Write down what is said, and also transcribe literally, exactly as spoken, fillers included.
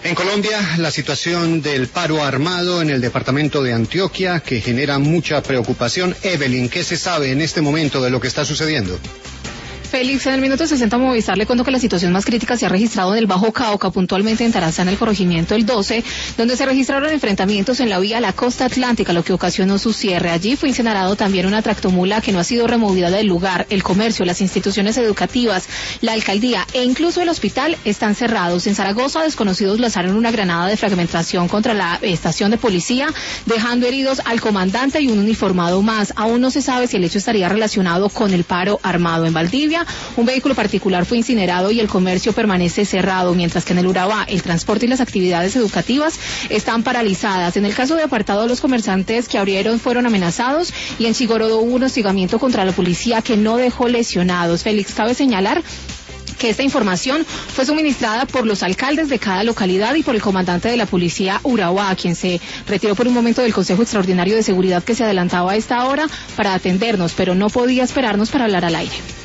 En Colombia, la situación del paro armado en el departamento de Antioquia, que genera mucha preocupación. Evelyn, ¿qué se sabe en este momento de lo que está sucediendo? Félix, en el minuto sesenta Movistar le cuento que la situación más crítica se ha registrado en el Bajo Cauca, puntualmente en Tarazá, en el corregimiento El doce, donde se registraron enfrentamientos en la vía a la costa atlántica, lo que ocasionó su cierre. Allí fue incinerado también una tractomula que no ha sido removida del lugar. El comercio, las instituciones educativas, la alcaldía e incluso el hospital están cerrados. En Zaragoza, desconocidos lanzaron una granada de fragmentación contra la estación de policía, dejando heridos al comandante y un uniformado más. Aún no se sabe si el hecho estaría relacionado con el paro armado. En Valdivia, un vehículo particular fue incinerado y el comercio permanece cerrado, mientras que en el Urabá el transporte y las actividades educativas están paralizadas. En el caso de Apartado, los comerciantes que abrieron fueron amenazados y en Chigorodo hubo un hostigamiento contra la policía que no dejó lesionados. Félix, cabe señalar que esta información fue suministrada por los alcaldes de cada localidad y por el comandante de la policía Urabá, quien se retiró por un momento del Consejo Extraordinario de Seguridad que se adelantaba a esta hora para atendernos, pero no podía esperarnos para hablar al aire.